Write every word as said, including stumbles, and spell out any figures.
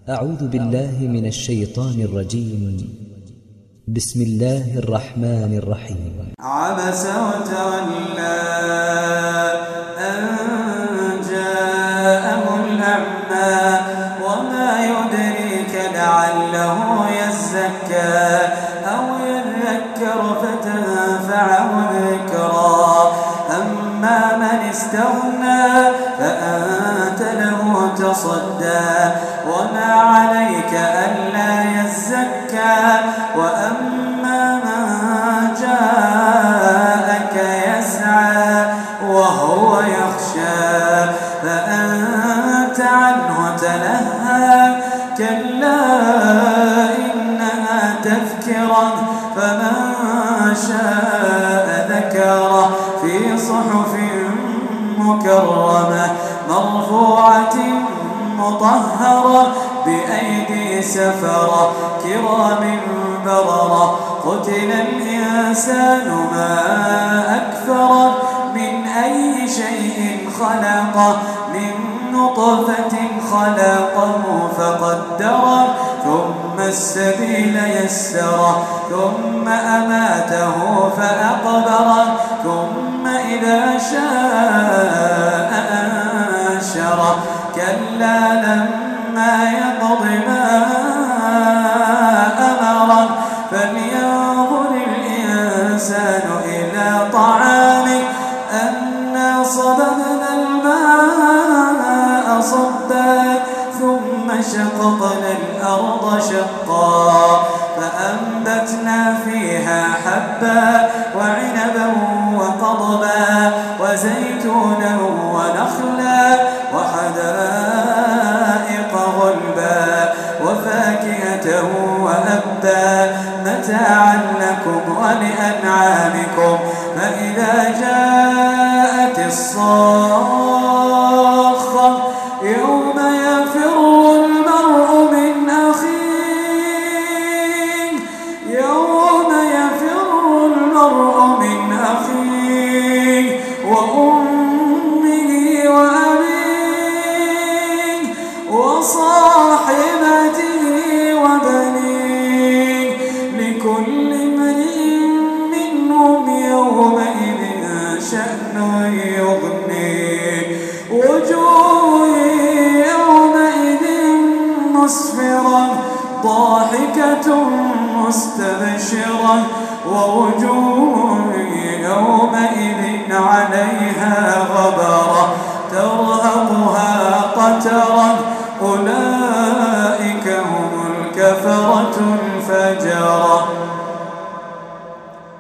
أعوذ بالله من الشيطان الرجيم. بسم الله الرحمن الرحيم. عبس وتولى أن جاءه الأعمى وما يدريك لعله يزكى أو يذكر فتنفعه الذكرى أما من استغنى فأنت له تصدى وما عليك ألا يزكى وأما من جاءك يسعى وهو يخشى فأنت عنه تلهى كلا إنها تذكرة فمن شاء ذكره في صحف مكرمة مرفوعة مطهرة بأيدي سفرة كرام بررة قتل الإنسان ما أكفره من أي شيء خلقه من نطفة خلقه فقدره ثم السبيل يسره ثم أماته فأقبره ثم إذا شاء أنشره كلا لما يقض ما أمره فلينظر الإنسان إلى طعامه أنا صببنا الماء صبا ثم شققنا الأرض شقا فأنبتنا فيها حبا وعنبا وقضبا وزيتونا ونخلا وحدائق غلبا وفاكهة وأبا متاعا لكم ولأنعامكم فإذا جاءت الصاخة يوم يفر المرء من أخيه يوم يفر المرء من أخيه وأمه وأبيه وصاحبته وبنيه لكل امرئ منهم يومئذ شأن يغنيه وجوه يومئذ مسفرة ضاحكة مستبشرة ووجوه يومئذ عليها غبرة ترهقها قترة أولئك هم الكفرة الفجرة.